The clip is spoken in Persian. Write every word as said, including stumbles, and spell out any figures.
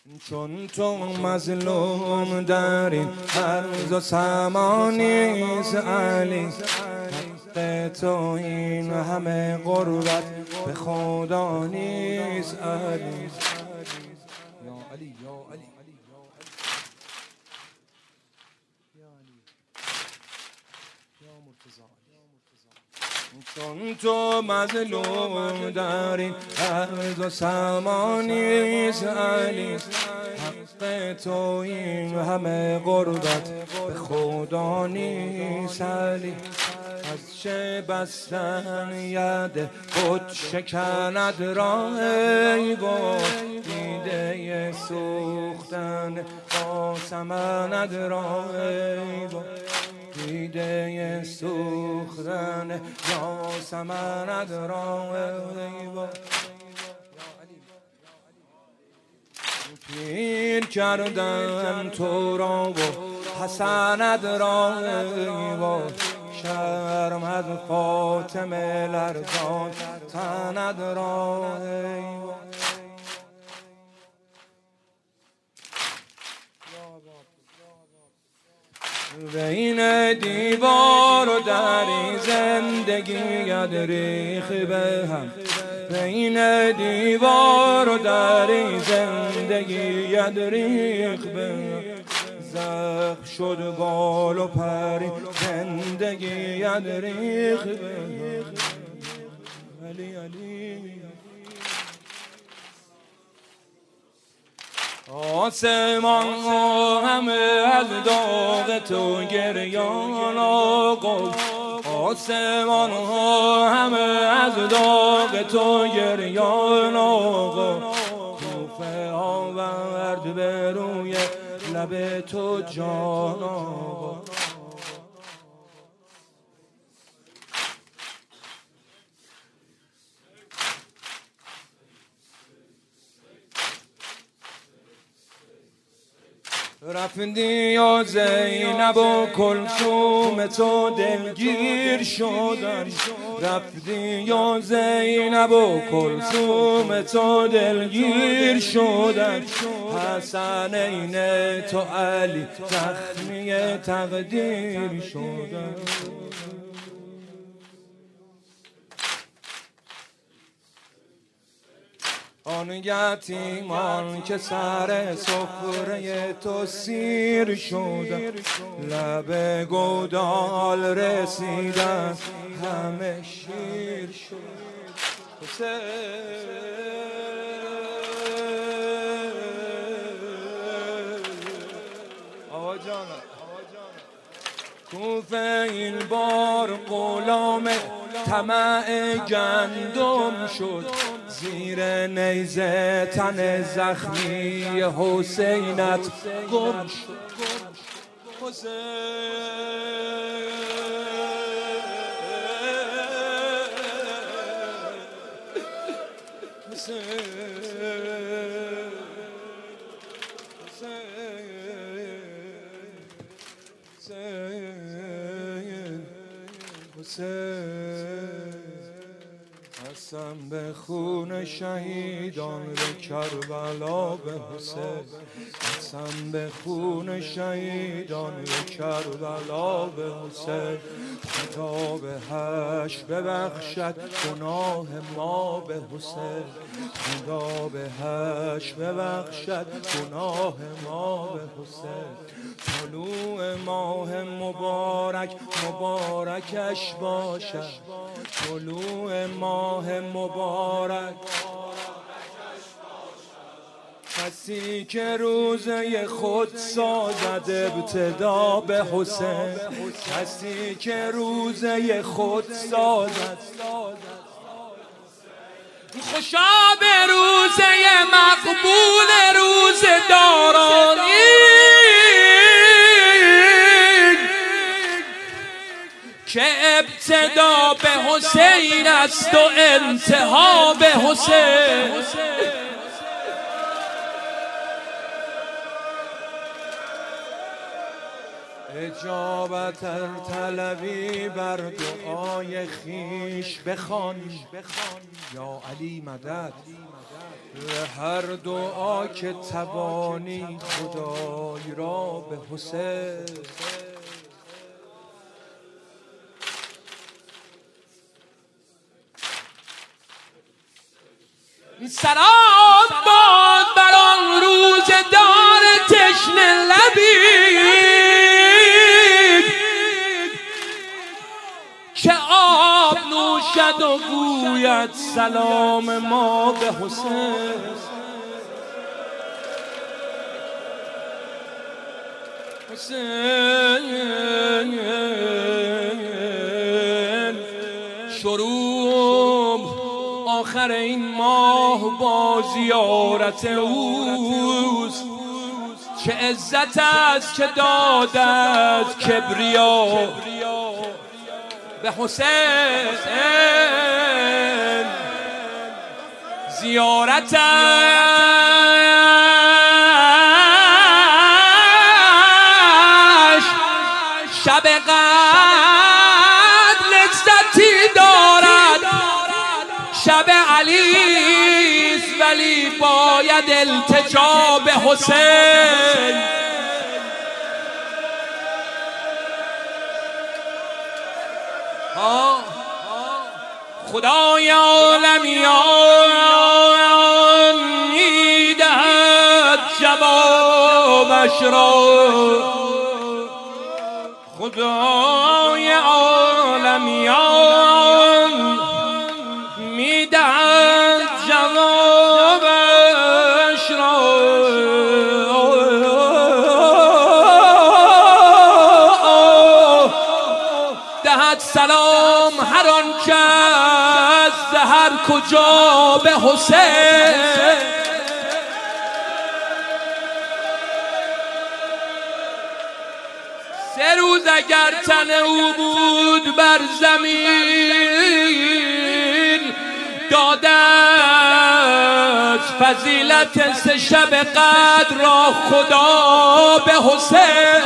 چون تو مظلوم در این ارض و سما نیست علی، حق تو این همه غربت به خدا نیست علی. یا علی یا علی چون تو مظلوم در این ارض و سما نیست علی، حق تو این همه غربت به خدا نیست علی. از چه بستن ید خود شکند راه ای بود، دیده سوختن آسمند راه ای بود، دیده سوختن آسمند راه ای بود. پیر کردن تو را و حسند راه ای بود، شرم از فاطمه لرزان تند راه ای بود. بین دیوار و دری زندگی ریخ به هم، بین دیوار و دری زندگی ریخ به هم، زخم شد بال و پری زندگی ریخ به هم. علی علی آسمان همه از داغ تو گریان آقا، آسمان همه از داغ تو گریان آقا، کوفه آورد به روی لب تو جان آقا. رفتی یا زینب و کلثوم تو دلگیر شدن، رفتی یا زینب و کلثوم تو دلگیر شدن، حسنین تو علی زخمی تقدیر شدن. آن یتیمان که سر سفره تو سیر شدن، لب گودال رسیدن همه شیر شد. آقا جانم کوفه این بار غلام طمع گندم شد، زیر نیزه تن زخمی حسینت گم شد. حسین قسم به خون شهیدان به کربلا به حسین، قسم به خون شهیدان به کربلا به حسین. خدا به حشر ببخشد گناه ما به حسین، خدا به حشر ببخشد گناه ما به حسین. طلوع ماه مبارک مبارکش باشد، طلوع ماه مبارک کسی که روزه خود سازد ابتدا به حسین، کسی که روزه خود سازد. خوشا به روزه مقبول روز دارانی، که ابتدا به حسین است و انتها به حسین. اجابت ار طلبی بر دعای خیش بخوان یا علی مدد. هر دعا که توانی خدای را به حسین. سلام باد بر آن روز دار تشنه لبی که آب نوشد و گوید سلام ما به حسین. حسین شروع آخر این ماه با زیارت اوست. چه عزت است که دادت کبریا به حسین. زیارتش شب قدر لذتی دارد. شب علیست ولی باید التجا به حسین. خدای عالمیان میدهد جوابش را. خدای عالمیان میدهد جوابش را. دهد سلام هر آن کس هر کجا به حسین. سه روز اگر تن او بود بر زمین دادت فضیلت سه شب قدر را خدا به حسین.